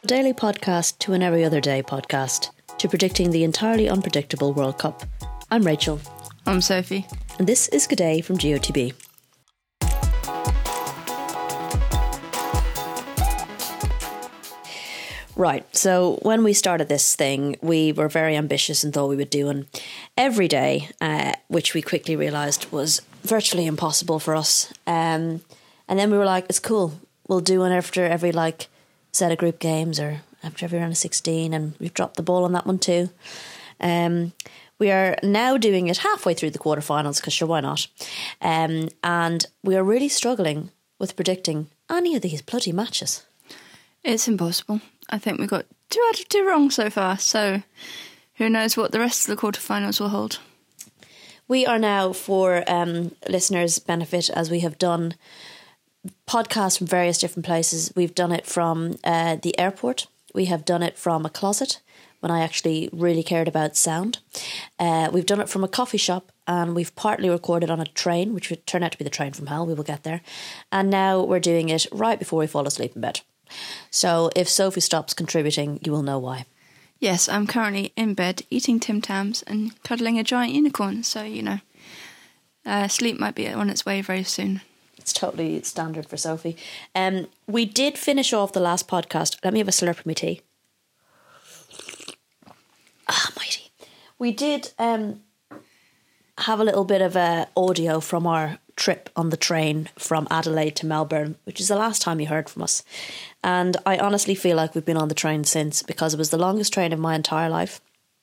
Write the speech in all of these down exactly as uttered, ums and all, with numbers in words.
A daily podcast to an every other day podcast to predicting the entirely unpredictable World Cup. I'm Rachel. I'm Sophie. And this is Good Day from G O T B. Right, so when we started this thing, we were very ambitious and thought we would do one every day, uh, which we quickly realised was virtually impossible for us. Um, and then we were like, it's cool. We'll do one after every like set of group games or after every round of sixteen, and we've dropped the ball on that one too. Um, we are now doing it halfway through the quarterfinals because sure, why not? Um, and we are really struggling with predicting any of these bloody matches. It's impossible. I think we got two out of two wrong so far, so who knows what the rest of the quarterfinals will hold. We are now, for um, listeners' benefit, as we have done podcasts from various different places. We've done it from uh, the airport. We have done it from a closet when I actually really cared about sound. Uh, we've done it from a coffee shop, and we've partly recorded on a train, which would turn out to be the train from hell. We will get there. And now we're doing it right before we fall asleep in bed. So if Sophie stops contributing, you will know why. Yes, I'm currently in bed eating Tim Tams and cuddling a giant unicorn, so, you know, uh, sleep might be on its way very soon. It's totally standard for Sophie. Um, we did finish off the last podcast. Let me have a slurp of my tea. Ah, mighty. We did um, have a little bit of uh, audio from our trip on the train from Adelaide to Melbourne, which is the last time you heard from us. And I honestly feel like we've been on the train since, because it was the longest train of my entire life.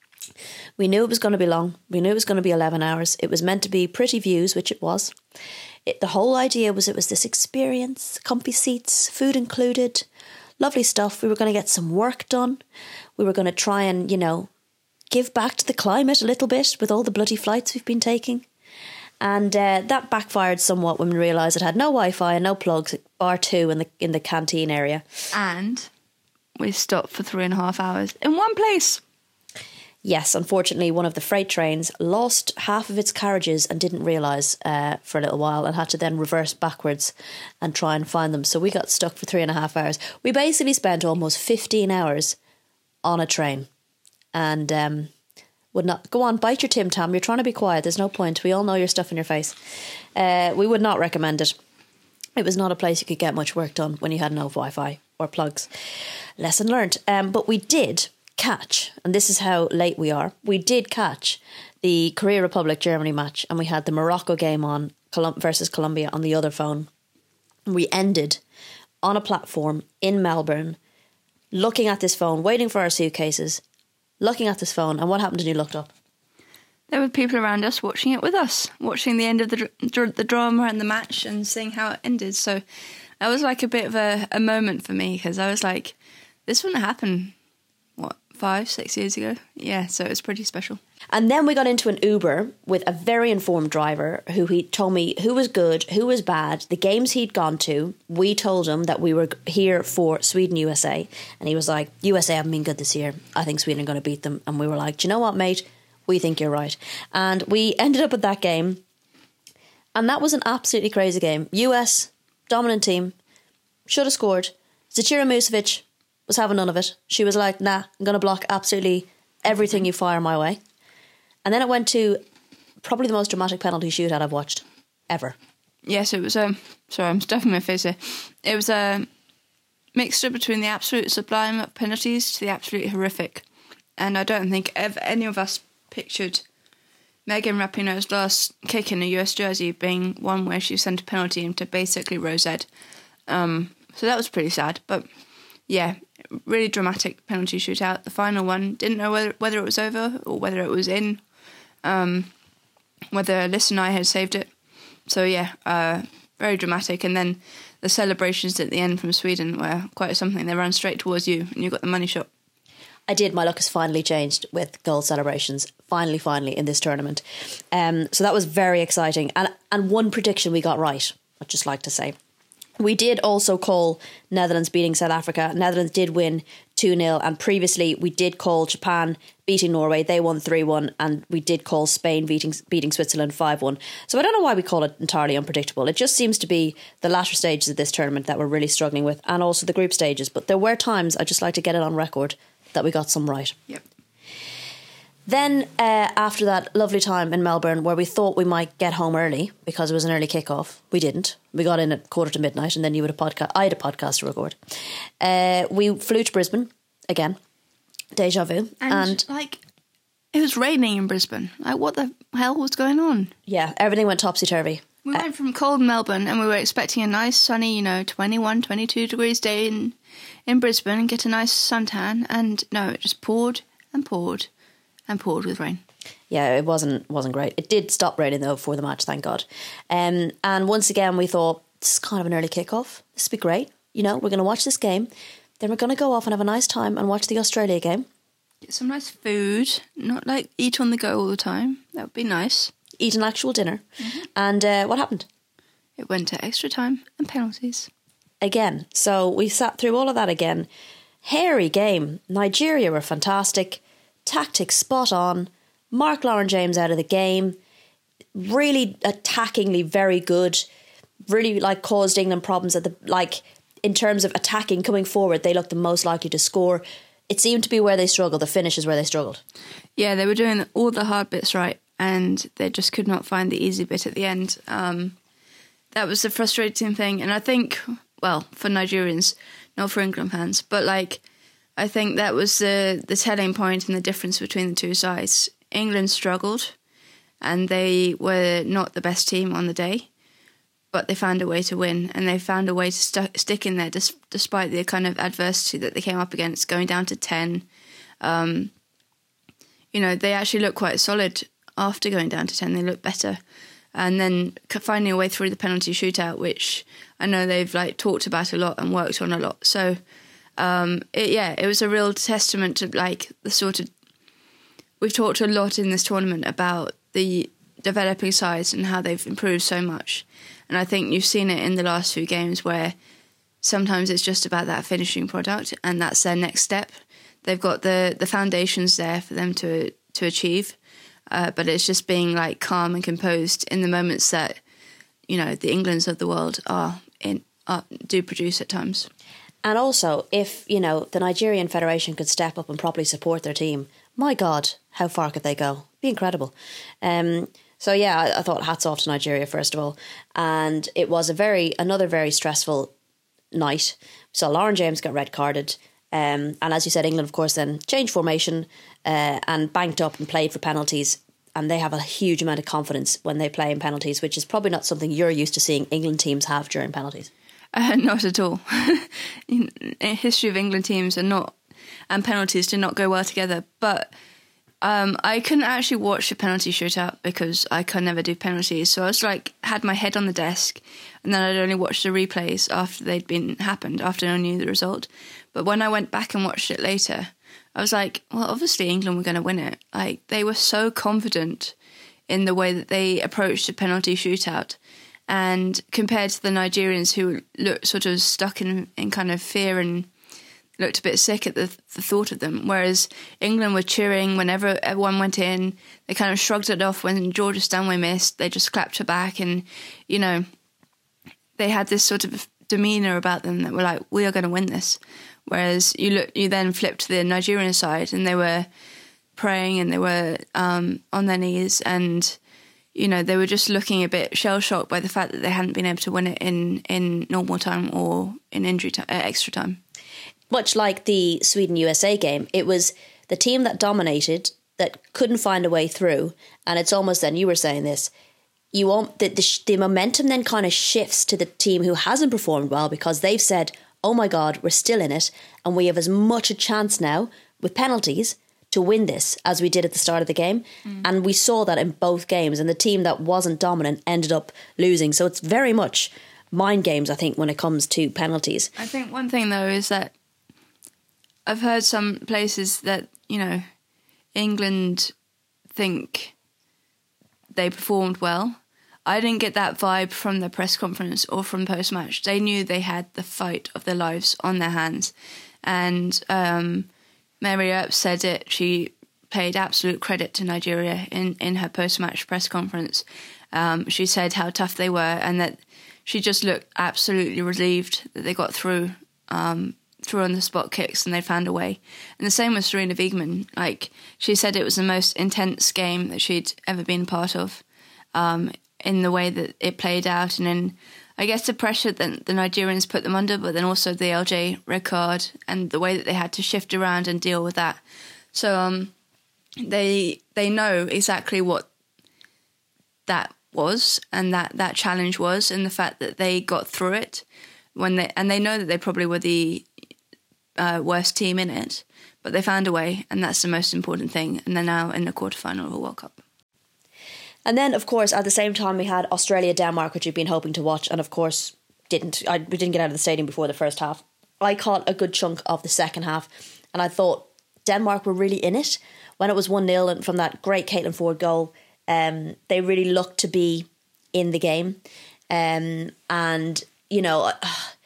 We knew it was going to be long. We knew it was going to be eleven hours. It was meant to be pretty views, which it was. It, the whole idea was it was this experience, comfy seats, food included, lovely stuff. We were going to get some work done. We were going to try and, you know, give back to the climate a little bit with all the bloody flights we've been taking. And uh, that backfired somewhat when we realised it had no Wi-Fi and no plugs, bar two in the in the canteen area. And we stopped for three and a half hours in one place. Yes, unfortunately, one of the freight trains lost half of its carriages and didn't realise uh, for a little while, and had to then reverse backwards and try and find them. So we got stuck for three and a half hours. We basically spent almost fifteen hours on a train. And um, would not go on, bite your Tim Tam. You're trying to be quiet. There's no point. We all know your stuff in your face. Uh, we would not recommend it. It was not a place you could get much work done when you had no Wi-Fi or plugs. Lesson learned. Um, but we did catch, and this is how late we are, we did catch the Korea Republic Germany match, and we had the Morocco game on Colum- versus Colombia on the other phone. We ended on a platform in Melbourne, looking at this phone, waiting for our suitcases, looking at this phone, and what happened when you looked up? There were people around us watching it with us, watching the end of the dr- the drama and the match and seeing how it ended. So that was like a bit of a, a moment for me, because I was like, this wouldn't happen, what, five, six years ago? Yeah, so it was pretty special. And then we got into an Uber with a very informed driver who he told me who was good, who was bad, the games he'd gone to. We told him that we were here for Sweden U S A, and he was like, U S A haven't been good this year. I think Sweden are going to beat them. And we were like, do you know what, mate? We think you're right. And we ended up at that game, and that was an absolutely crazy game. U S, dominant team, should have scored. Zecira Musovic was having none of it. She was like, nah, I'm going to block absolutely everything you fire my way. And then it went to probably the most dramatic penalty shootout I've watched ever. Yes, it was a... Um, sorry, I'm stuffing my face here. It was a mixture between the absolute sublime of penalties to the absolutely horrific. And I don't think ever any of us pictured Megan Rapinoe's last kick in a U S jersey being one where she sent a penalty into basically Rosette. Um, so that was pretty sad. But yeah, really dramatic penalty shootout. The final one, didn't know whether, whether it was over or whether it was in. Um, whether Alyssa and I had saved it. So yeah, uh, very dramatic. And then the celebrations at the end from Sweden were quite something. They ran straight towards you and you got the money shot. I did. My luck has finally changed with goal celebrations. Finally, finally in this tournament. Um, so that was very exciting. And and one prediction we got right, I'd just like to say. We did also call Netherlands beating South Africa. Netherlands did win two nil. And previously we did call Japan beating Norway. They won three one. And we did call Spain beating, beating Switzerland five one. So I don't know why we call it entirely unpredictable. It just seems to be the latter stages of this tournament that we're really struggling with, and also the group stages. But there were times, I'd just like to get it on record, that we got some right. Yep. Then uh, after that lovely time in Melbourne where we thought we might get home early because it was an early kickoff, we didn't. We got in at quarter to midnight, and then you had a podcast. I had a podcast to record. Uh, we flew to Brisbane again, deja vu, and, and like it was raining in Brisbane. Like, what the hell was going on? Yeah, everything went topsy turvy. We uh, went from cold Melbourne, and we were expecting a nice sunny, you know, twenty-one, twenty-two degrees day in in Brisbane and get a nice suntan, and no, it just poured and poured. And poured with rain. Yeah, it wasn't wasn't great. It did stop raining though before the match, thank God. Um, and once again, we thought this is kind of an early kickoff. This would be great. You know, we're going to watch this game, then we're going to go off and have a nice time and watch the Australia game. Get some nice food, not like eat on the go all the time. That would be nice. Eat an actual dinner. Mm-hmm. And uh, what happened? It went to extra time and penalties again. So we sat through all of that again. Hairy game. Nigeria were fantastic. Tactics spot on. Mark Lauren James out of the game. Really attackingly very good. Really like caused England problems at the like in terms of attacking coming forward. They looked the most likely to score. It seemed to be where they struggled. The finish is where they struggled. Yeah, they were doing all the hard bits right, and they just could not find the easy bit at the end. Um, that was the frustrating thing, and I think, well, for Nigerians, not for England fans, but like. I think that was the, the telling point and the difference between the two sides. England struggled, and they were not the best team on the day, but they found a way to win, and they found a way to st- stick in there dis- despite the kind of adversity that they came up against, going down to ten. Um, you know, they actually looked quite solid after going down to ten. They looked better. And then finding a way through the penalty shootout, which I know they've like talked about a lot and worked on a lot. So... Um, it, yeah, it was a real testament to like the sort of we've talked a lot in this tournament about the developing sides and how they've improved so much, and I think you've seen it in the last few games where sometimes it's just about that finishing product, and that's their next step. They've got the the foundations there for them to to achieve, uh, but it's just being like calm and composed in the moments that you know the Englands of the world are in are, do produce at times. And also, if, you know, the Nigerian Federation could step up and properly support their team, my God, how far could they go? Be incredible. Um, so, yeah, I, I thought hats off to Nigeria, first of all. And it was a very another very stressful night. So Lauren James got red carded. Um, and as you said, England, of course, then changed formation uh, and banked up and played for penalties. And they have a huge amount of confidence when they play in penalties, which is probably not something you're used to seeing England teams have during penalties. Uh, not at all. in, in history of England teams are not, and penalties do not go well together. But um, I couldn't actually watch the penalty shootout because I could never do penalties. So I was like, had my head on the desk, and then I'd only watch the replays after they'd been happened, after I knew the result. But when I went back and watched it later, I was like, well, obviously England were going to win it. Like, they were so confident in the way that they approached the penalty shootout. And compared to the Nigerians who looked sort of stuck in, in kind of fear and looked a bit sick at the, the thought of them, whereas England were cheering whenever everyone went in. They kind of shrugged it off when Georgia Stanway missed. They just clapped her back, and, you know, they had this sort of demeanour about them that were like, we are going to win this. Whereas you look, you then flip to the Nigerian side, and they were praying and they were um, on their knees, and you know, they were just looking a bit shell-shocked by the fact that they hadn't been able to win it in, in normal time or in injury time, uh, extra time. Much like the Sweden-U S A game, it was the team that dominated, that couldn't find a way through, and it's almost then, you were saying this, you want the, the, the momentum then kind of shifts to the team who hasn't performed well because they've said, oh my God, we're still in it, and we have as much a chance now with penalties to win this as we did at the start of the game. Mm. And we saw that in both games, and the team that wasn't dominant ended up losing. So it's very much mind games, I think, when it comes to penalties. I think one thing, though, is that I've heard some places that, you know, England think they performed well. I didn't get that vibe from the press conference or from post-match. They knew they had the fight of their lives on their hands. And um, Mary Earp said it. She paid absolute credit to Nigeria in, in her post-match press conference. Um, she said how tough they were and that she just looked absolutely relieved that they got through um, through on the spot kicks and they found a way. And the same with Serena Wiegmann. Like, she said it was the most intense game that she'd ever been part of, um, in the way that it played out and in, I guess, the pressure that the Nigerians put them under, but then also the L J red card and the way that they had to shift around and deal with that. So um, they they know exactly what that was and that, that challenge was, and the fact that they got through it when they and they know that they probably were the uh, worst team in it, but they found a way, and that's the most important thing. And they're now in the quarterfinal of a World Cup. And then, of course, at the same time, we had Australia-Denmark, which we've been hoping to watch, and of course, didn't. I, we didn't get out of the stadium before the first half. I caught a good chunk of the second half, and I thought Denmark were really in it. When it was one nil and from that great Caitlin Ford goal, um, they really looked to be in the game. Um, and, you know, uh,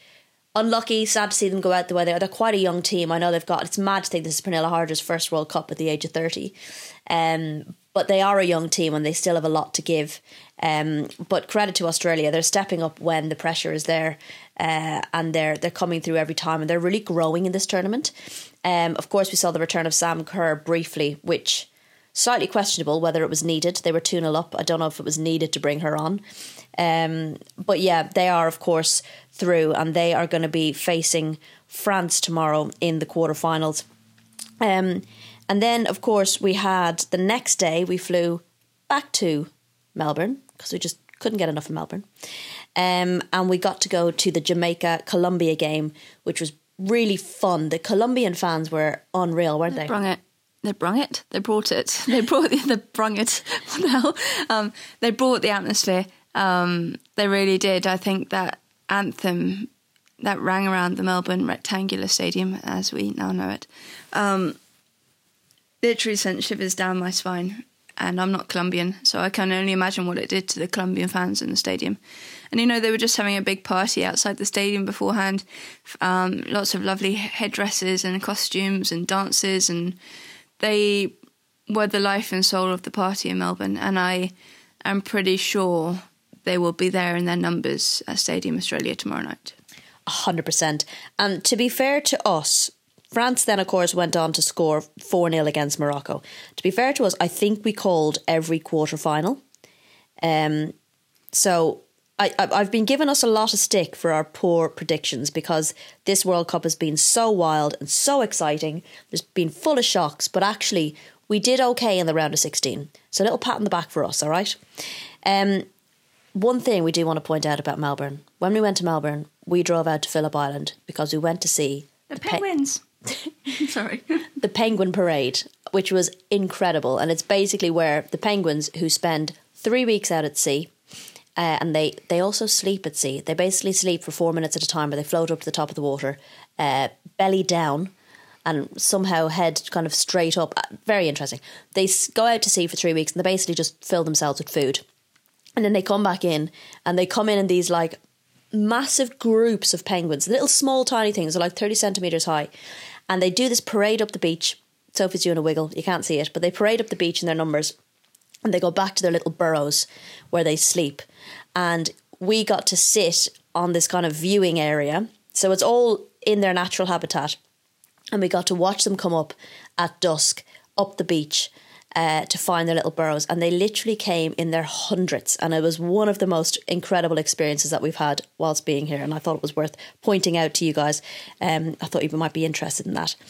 unlucky, sad to see them go out the way they are. They're quite a young team. I know they've got, it's mad to think this is Pernilla Harder's first World Cup at the age of thirty. Um, but they are a young team and they still have a lot to give. Um, but credit to Australia, they're stepping up when the pressure is there, uh, and they're they're coming through every time, and they're really growing in this tournament. Um, of course, we saw the return of Sam Kerr briefly, which slightly questionable whether it was needed. They were two nil up. I don't know if it was needed to bring her on. Um, but yeah, they are, of course, through, and they are going to be facing France tomorrow in the quarterfinals. Um, and then, of course, we had the next day, we flew back to Melbourne because we just couldn't get enough of Melbourne. Um, and we got to go to the Jamaica-Colombia game, which was really fun. The Colombian fans were unreal, weren't they? They brung it. They brung it. They brought it. They brought the. They brung it. What the hell? Um, they brought the atmosphere. Um, they really did. I think that anthem that rang around the Melbourne Rectangular Stadium, as we now know it, um, literally sent shivers down my spine. And I'm not Colombian, so I can only imagine what it did to the Colombian fans in the stadium. And, you know, they were just having a big party outside the stadium beforehand. Um, lots of lovely headdresses and costumes and dances, and they were the life and soul of the party in Melbourne. And I am pretty sure they will be there in their numbers at Stadium Australia tomorrow night. A hundred percent. And to be fair to us, France then, of course, went on to score four nil against Morocco. To be fair to us, I think we called every quarter-final. Um, so I, I, I've been giving us a lot of stick for our poor predictions because this World Cup has been so wild and so exciting. There's been full of shocks, but actually we did okay in the round of sixteen. So a little pat on the back for us, all right? Um, one thing we do want to point out about Melbourne. When we went to Melbourne, we drove out to Phillip Island because we went to see... The, the Penguins. Pe- Sorry. The Penguin Parade, which was incredible. And it's basically where the penguins who spend three weeks out at sea, uh, and they, they also sleep at sea. They basically sleep for four minutes at a time, where they float up to the top of the water, uh, belly down, and somehow head kind of straight up. Very interesting. They go out to sea for three weeks and they basically just fill themselves with food. And then they come back in, and they come in in these like massive groups of penguins, little small tiny things, they're like thirty centimetres high. And they do this parade up the beach. Sophie's doing a wiggle. You can't see it. But they parade up the beach in their numbers. And they go back to their little burrows where they sleep. And we got to sit on this kind of viewing area. So it's all in their natural habitat. And we got to watch them come up at dusk, up the beach, uh, to find their little burrows. And they literally came in their hundreds. And it was one of the most incredible experiences that we've had whilst being here. And I thought it was worth pointing out to you guys. Um, I thought you might be interested in that.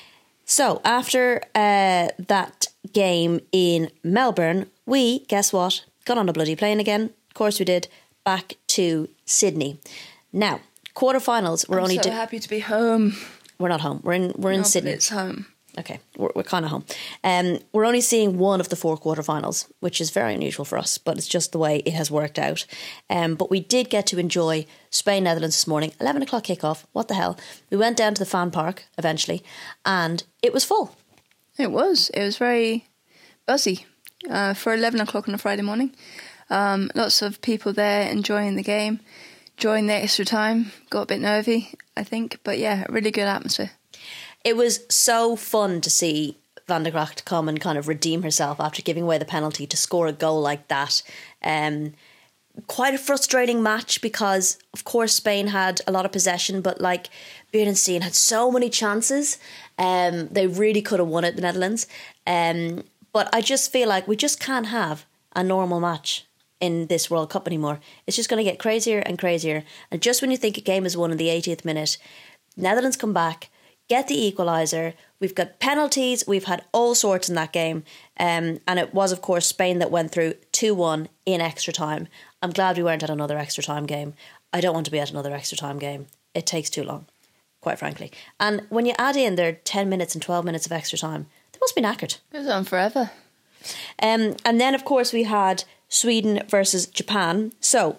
So after uh, that game in Melbourne, we, guess what, got on a bloody plane again. Of course we did. Back to Sydney. Now, quarterfinals, we're I'm only... so di- happy to be home. We're not home. We're in We're in no, Sydney. But it's home. Okay, we're, we're kind of home. Um, we're only seeing one of the four quarterfinals, which is very unusual for us, but it's just the way it has worked out. Um, but we did get to enjoy Spain-Netherlands this morning, eleven o'clock kickoff. What the hell? We went down to the fan park eventually, and it was full. It was. It was very buzzy uh, for eleven o'clock on a Friday morning. Um, lots of people there enjoying the game, enjoying the extra time. Got a bit nervy, I think, but yeah, a really good atmosphere. It was so fun to see Van der Gracht come and kind of redeem herself after giving away the penalty to score a goal like that. Um, quite a frustrating match because, of course, Spain had a lot of possession, but like Beerenstein had so many chances. Um, they really could have won it, the Netherlands. Um, but I just feel like we just can't have a normal match in this World Cup anymore. It's just going to get crazier and crazier. And just when you think a game is won in the eightieth minute, Netherlands come back, get the equaliser. We've got penalties. We've had all sorts in that game. Um, and it was, of course, Spain that went through two one in extra time. I'm glad we weren't at another extra time game. I don't want to be at another extra time game. It takes too long, quite frankly. And when you add in their ten minutes and twelve minutes of extra time, they must be knackered. It was on forever. Um, and then, of course, we had Sweden versus Japan. So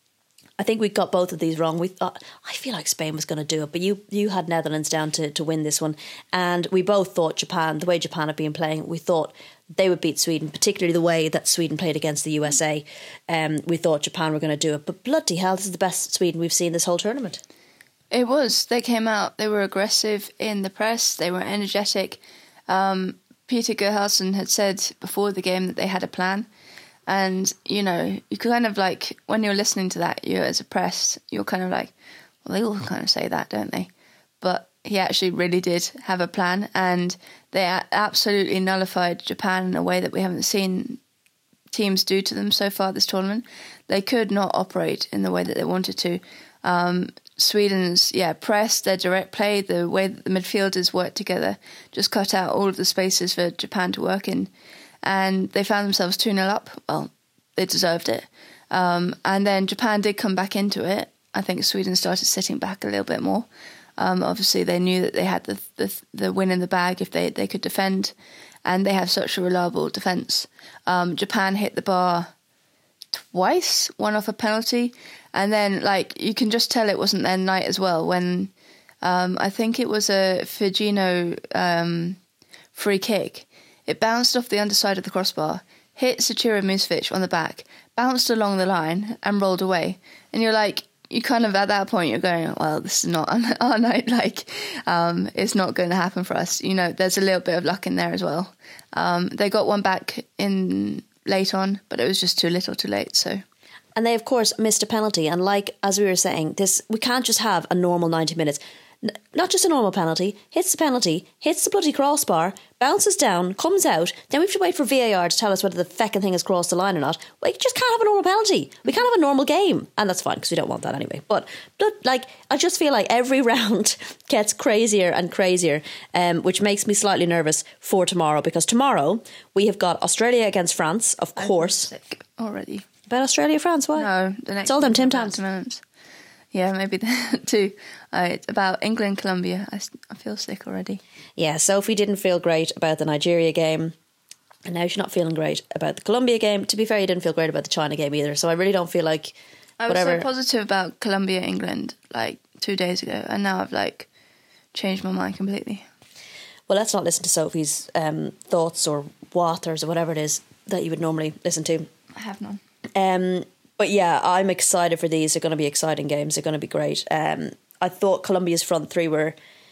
I think we got both of these wrong. We thought, I feel like Spain was going to do it, but you you had Netherlands down to, to win this one. And we both thought Japan, the way Japan had been playing, we thought they would beat Sweden, particularly the way that Sweden played against the U S A. Um, we thought Japan were going to do it. But bloody hell, this is the best Sweden we've seen this whole tournament. It was. They came out, they were aggressive in the press, they were energetic. Um, Peter Gerhardsen had said before the game that they had a plan. And, you know, you kind of like, when you're listening to that, you as a press, you're kind of like, well, they all kind of say that, don't they? But he actually really did have a plan, and they absolutely nullified Japan in a way that we haven't seen teams do to them so far this tournament. They could not operate in the way that they wanted to. Um, Sweden's, yeah, press, their direct play, the way that the midfielders worked together, just cut out all of the spaces for Japan to work in. And they found themselves two nil up. Well, they deserved it. Um, and then Japan did come back into it. I think Sweden started sitting back a little bit more. Um, obviously, they knew that they had the, the the win in the bag if they, they could defend. And they have such a reliable defence. Um, Japan hit the bar twice, one off a penalty. And then, like, you can just tell it wasn't their night as well when um, I think it was a Firmino um, free kick. It bounced off the underside of the crossbar, hit Sachira Musovic on the back, bounced along the line and rolled away. And you're like, you kind of, at that point, you're going, well, this is not our night. Like, um, it's not going to happen for us. You know, there's a little bit of luck in there as well. Um, they got one back in late on, but it was just too little too late, so... And they, of course, missed a penalty. And like, as we were saying, this we can't just have a normal ninety minutes. N- not just a normal penalty. Hits the penalty, hits the bloody crossbar, bounces down, comes out. Then we have to wait for V A R to tell us whether the feckin' thing has crossed the line or not. We just can't have a normal penalty. We can't have a normal game. And that's fine, because we don't want that anyway. But, but, like, I just feel like every round gets crazier and crazier, um, which makes me slightly nervous for tomorrow. Because tomorrow, we have got Australia against France, of course. I'm sick already. About Australia, France, why? No, the next it's all them Tim Tams. Yeah, maybe that too. Uh, it's about England, Colombia. I, I feel sick already. Yeah, Sophie didn't feel great about the Nigeria game, and now she's not feeling great about the Colombia game. To be fair, you didn't feel great about the China game either, so I really don't feel like I whatever. was so positive about Colombia, England, like two days ago, and now I've like changed my mind completely. Well, let's not listen to Sophie's um, thoughts or wathers or whatever it is that you would normally listen to. I have none. Um, but yeah, I'm excited for these. They're going to be exciting games. They're going to be great. Um, I thought Colombia's front three were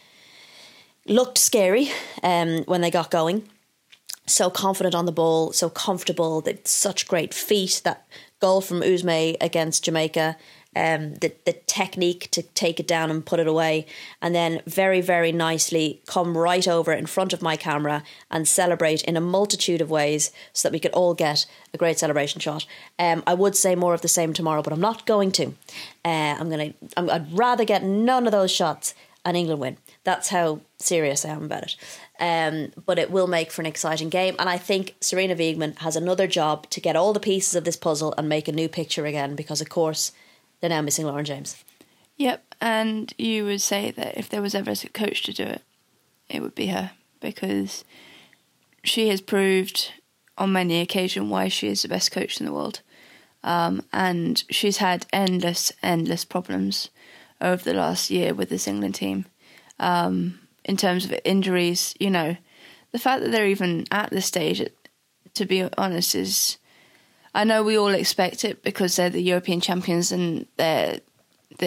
looked scary um, when they got going. So confident on the ball, so comfortable. They had such great feet. That goal from Uzme against Jamaica, um, the the technique to take it down and put it away, and then very, very nicely come right over in front of my camera and celebrate in a multitude of ways so that we could all get a great celebration shot. Um, I would say more of the same tomorrow, but I'm not going to. Uh, I'm gonna. I'm, I'd rather get none of those shots and England win. That's how serious I am about it. Um, but it will make for an exciting game, and I think Sarina Wiegman has another job to get all the pieces of this puzzle and make a new picture again, because of course they're now missing Lauren James. Yep, and you would say that if there was ever a coach to do it, it would be her, because she has proved on many occasions why she is the best coach in the world. Um, and she's had endless, endless problems over the last year with this England team. Um, in terms of injuries, you know, the fact that they're even at this stage, to be honest, is... I know we all expect it because they're the European champions and they're, they're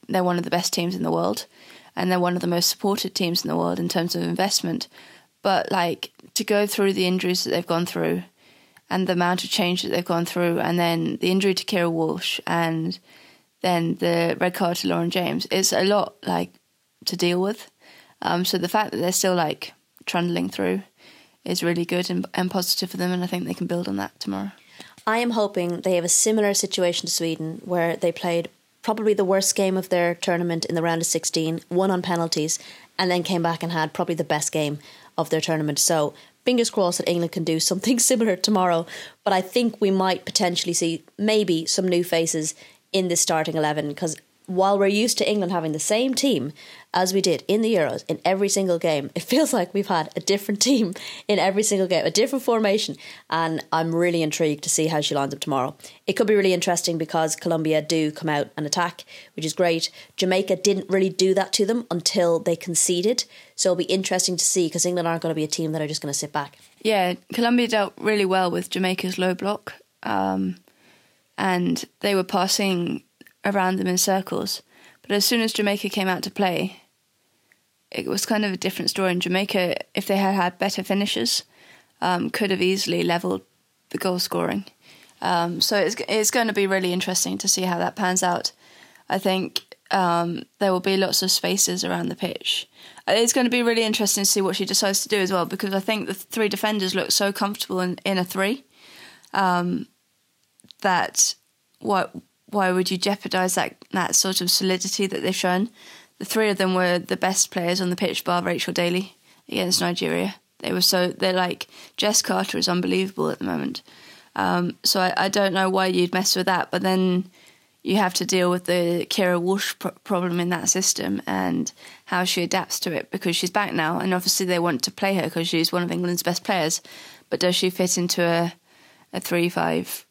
they're one of the best teams in the world, and they're one of the most supported teams in the world in terms of investment. But like to go through the injuries that they've gone through, and the amount of change that they've gone through, and then the injury to Kira Walsh, and then the red card to Lauren James, it's a lot like to deal with. Um, so the fact that they're still like trundling through is really good and, and positive for them, and I think they can build on that tomorrow. I am hoping they have a similar situation to Sweden, where they played probably the worst game of their tournament in the round of sixteen, won on penalties, and then came back and had probably the best game of their tournament. So fingers crossed that England can do something similar tomorrow. But I think we might potentially see maybe some new faces in this starting eleven, because while we're used to England having the same team as we did in the Euros in every single game, it feels like we've had a different team in every single game, a different formation, and I'm really intrigued to see how she lines up tomorrow. It could be really interesting because Colombia do come out and attack, which is great. Jamaica didn't really do that to them until they conceded, so it'll be interesting to see, because England aren't going to be a team that are just going to sit back. Yeah, Colombia dealt really well with Jamaica's low block, um, and they were passing around them in circles. But as soon as Jamaica came out to play, it was kind of a different story. And Jamaica, if they had had better finishers, um, could have easily levelled the goal scoring. Um, so it's it's going to be really interesting to see how that pans out. I think um, there will be lots of spaces around the pitch. It's going to be really interesting to see what she decides to do as well, because I think the three defenders look so comfortable in, in a three um, that what... why would you jeopardise that, that sort of solidity that they've shown? The three of them were the best players on the pitch, bar Rachel Daly against Nigeria. They were so, they're like, Jess Carter is unbelievable at the moment. Um, so I, I don't know why you'd mess with that, but then you have to deal with the Kira Walsh pro- problem in that system and how she adapts to it, because she's back now, and obviously they want to play her because she's one of England's best players. But does she fit into a, a three five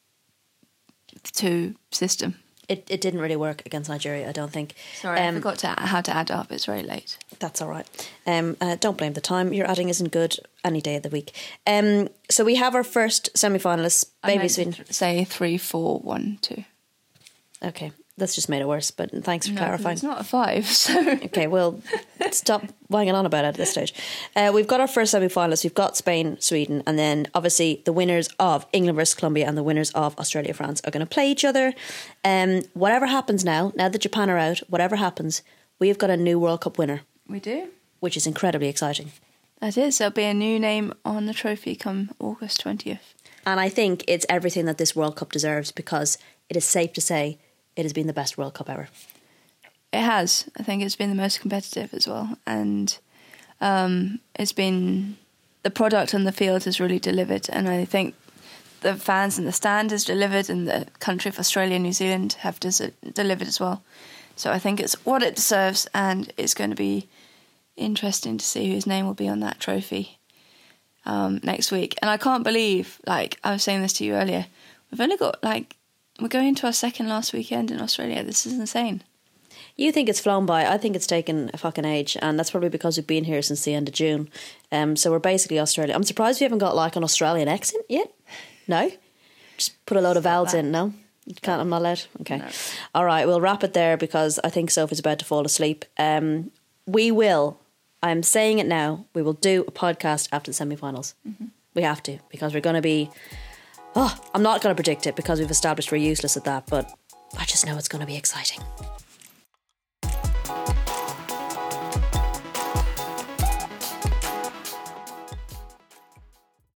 two system? It it didn't really work against Nigeria, I don't think. Sorry, um, I forgot to, how to add up. It's very late. That's all right. Um, uh, don't blame the time. Your adding isn't good any day of the week. Um, so we have our first semi-finalists. Baby Sweden. Th- say three, four, one, two. Okay, that's just made it worse. But thanks for no, clarifying. It's not a five. So okay, well, stop wanging on about it at this stage. Uh, we've got our first semi-finalists. We've got Spain, Sweden, and then obviously the winners of England versus Colombia and the winners of Australia, France are going to play each other. Um, whatever happens now, now that Japan are out, whatever happens, we've got a new World Cup winner. We do, which is incredibly exciting. That is. There'll be a new name on the trophy come August twentieth, and I think it's everything that this World Cup deserves, because it is safe to say it has been the best World Cup ever. It has. I think it's been the most competitive as well. And um, it's been... the product on the field has really delivered. And I think the fans in the stand has delivered, and the country of Australia and New Zealand have des- delivered as well. So I think it's what it deserves, and it's going to be interesting to see whose name will be on that trophy um, next week. And I can't believe, like, I was saying this to you earlier, we've only got, like, we're going to our second last weekend in Australia. This is insane. You think it's flown by. I think it's taken a fucking age, and that's probably because we've been here since the end of June. Um, so we're basically Australia. I'm surprised we haven't got like an Australian accent yet. No? Just put a load of vowels in, no? You can't, I'm not allowed? Okay. No. All right, we'll wrap it there because I think Sophie's about to fall asleep. Um, we will, I'm saying it now, we will do a podcast after the semi-finals. Mm-hmm. We have to, because we're going to be... Oh, I'm not going to predict it because we've established we're useless at that, but I just know it's going to be exciting.